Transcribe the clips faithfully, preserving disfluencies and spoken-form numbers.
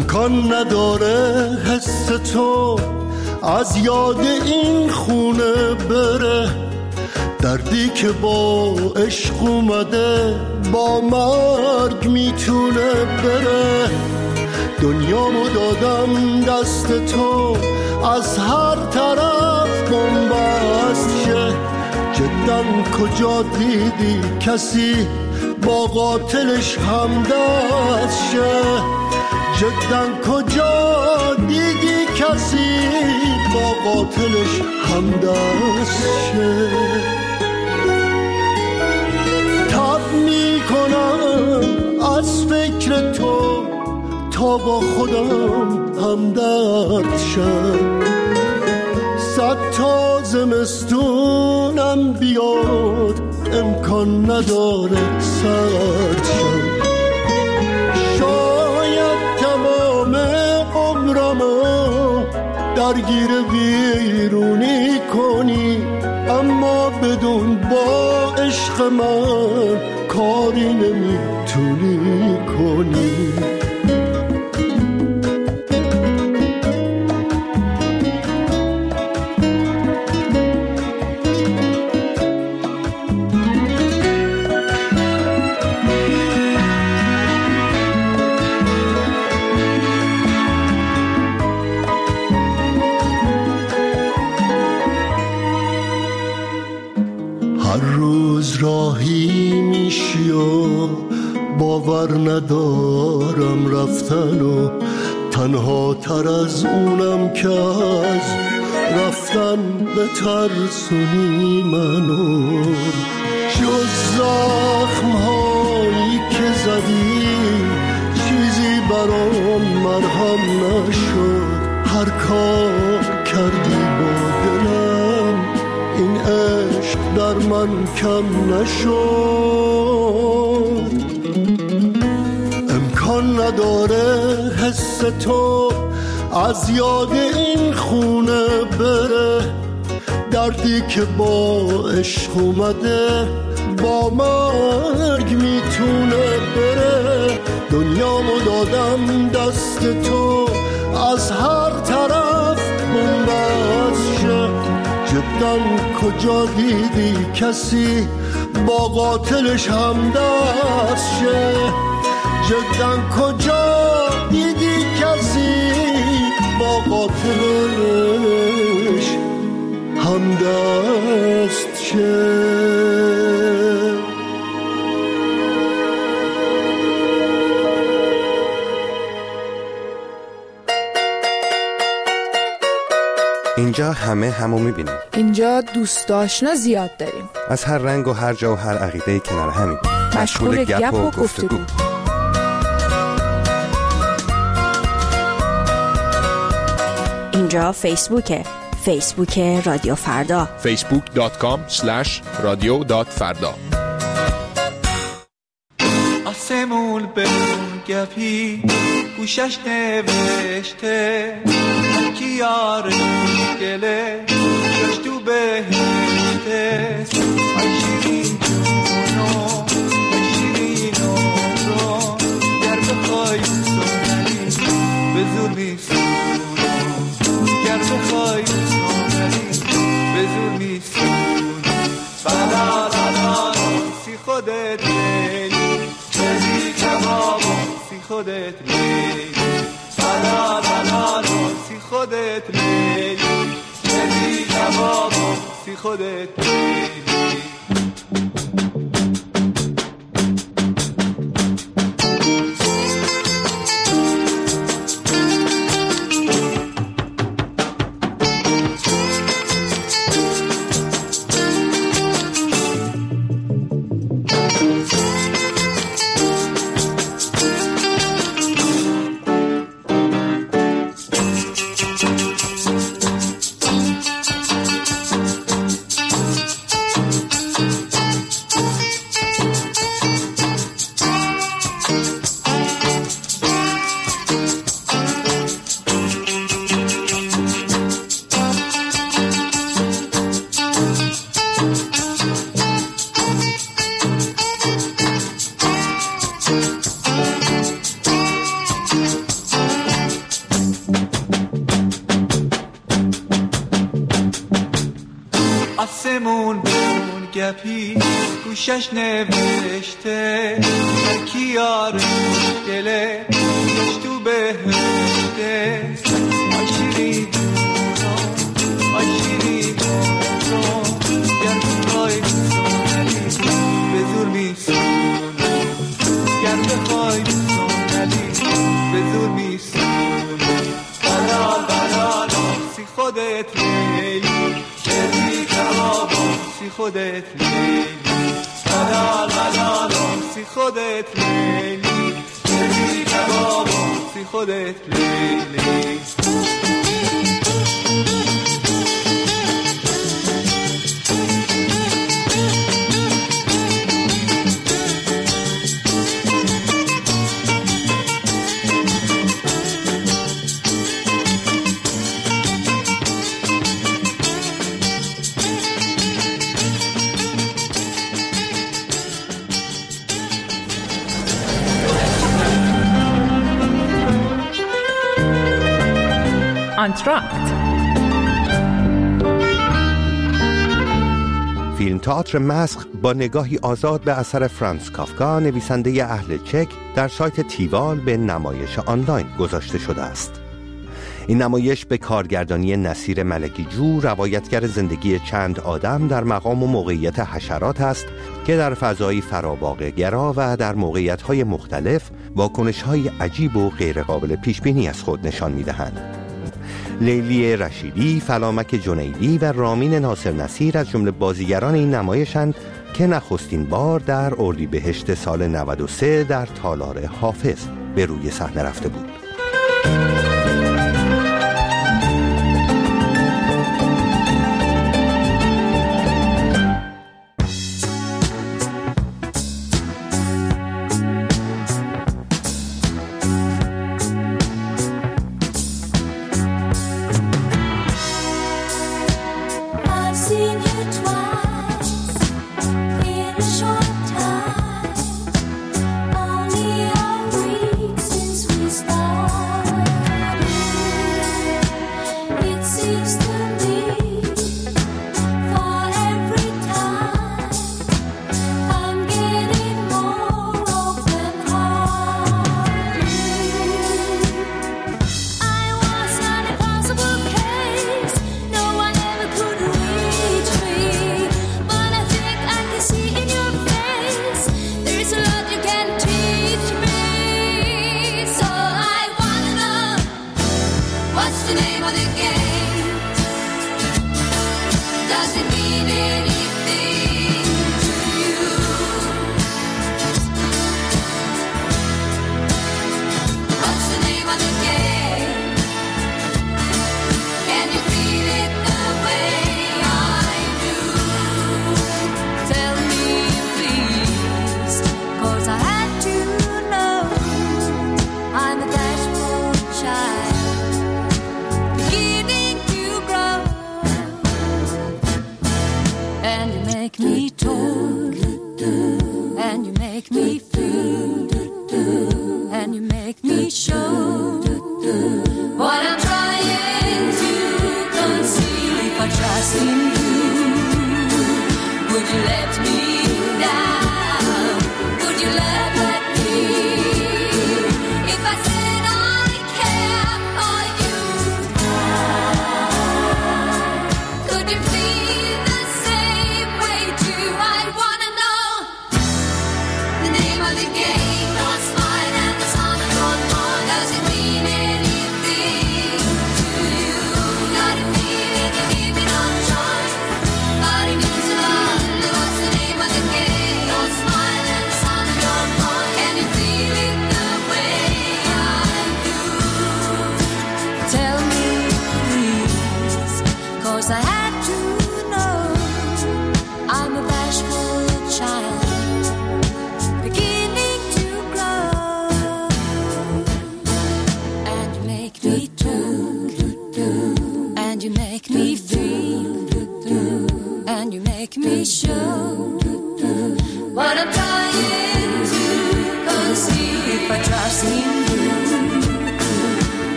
امکان نداره حس تو از یاد این خونه بره، دردی که با عشق اومده با مرگ میتونه بره. دنیامو دادم دست تو از هر طرف بنبست شه، جداً کجا دیدی کسی با قاتلش همدست شه؟ جداً کجا دیدی کسی با قاتلش همدست شه؟ تب میکنم از فکر تو تا با خودم همدرد شم، صد تا زمستونم بیاد امکان نداره سرد شم. شاید تمام عمرمو درگیر ویرونی کنی، اما بدون با عشق من کاری نمیتونی کنی. راهی میشی و باور ندارم رفتن و تنها تر از اونم که از رفتن به ترسونی منو. جز زخم هایی که زدی چیزی برام مرهم نشد، هر کار کردی با دلم این عشق در من کم نشد. امکان نداره حس تو از یاد این خونه بره، دردی که با عشق اومده با مرگ میتونه بره. دنیامو دادم دست تو از هر طرف بنبست شه، جداً کجا دیدی کسی با قاتلش همدست شه؟ جداً کجا دیدی کسی با قاتلش همدست شه؟ اینجا همه همو میبینیم. اینجا دوست آشنا زیاد داریم، از هر رنگ و هر جا و هر عقیده کنار همیم، مشغول گپ و گفتگو. اینجا فیسبوکه، فیسبوک رادیو فردا، فیسبوک دات کام اسلش رادیو دات فردا. آسمون بمون گپی گوشش نوشته، کی یار گله جاش تو بهشته. شیرین جونو شیرین رو گر بخوای سنری به زور میسونو، گر بخوای سنری به زور میسونو. بلا لا سی خودت لیلی بزی کباب سی خودت لیلی، بلا لا سی خودت لیلی بزی کباب سی خودت لیلی. گپی گوشش نوشته هر کی یار دله گوش تو بهشته آی شیرین آی شیرین گر بخوای سونلی به زور میسونی گر بخوای سونلی به زور میسونی بلال بلال سی خودت لیلی شدی کبابم سی خودت لیلی بلال بلال سی خودت لیلی شدی کبابم سی خودت لیلی آنتراکت فیلم تئاتر مسخ با نگاهی آزاد به اثر فرانس کافکا نویسنده اهل چک در سایت تیوال به نمایش آنلاین گذاشته شده است. این نمایش به کارگردانی نصیر ملکی جو روایتگر زندگی چند آدم در مقام و موقعیت حشرات است که در فضایی فراواقع‌گرا و در موقعیت‌های مختلف واکنش‌های عجیب و غیرقابل پیش‌بینی از خود نشان می‌دهند. لیلی رشیدی، فلامک جنیدی و رامین ناصر نصیر از جمله بازیگران این نمایشند که نخستین بار در اردیبهشت سال نود و سه در تالار حافظ به روی صحنه رفته بود.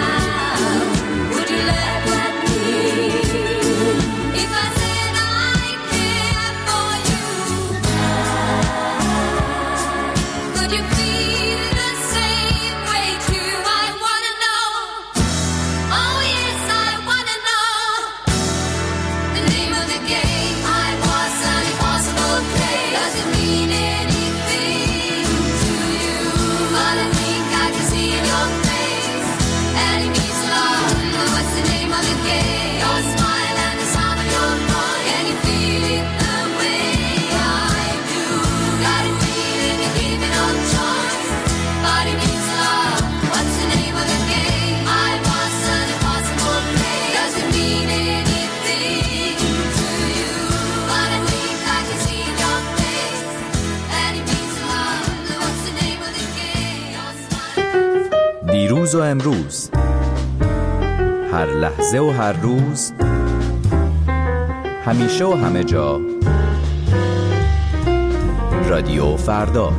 If I said I دیروز و امروز، هر لحظه و هر روز، همیشه و همه جا، رادیو فردا.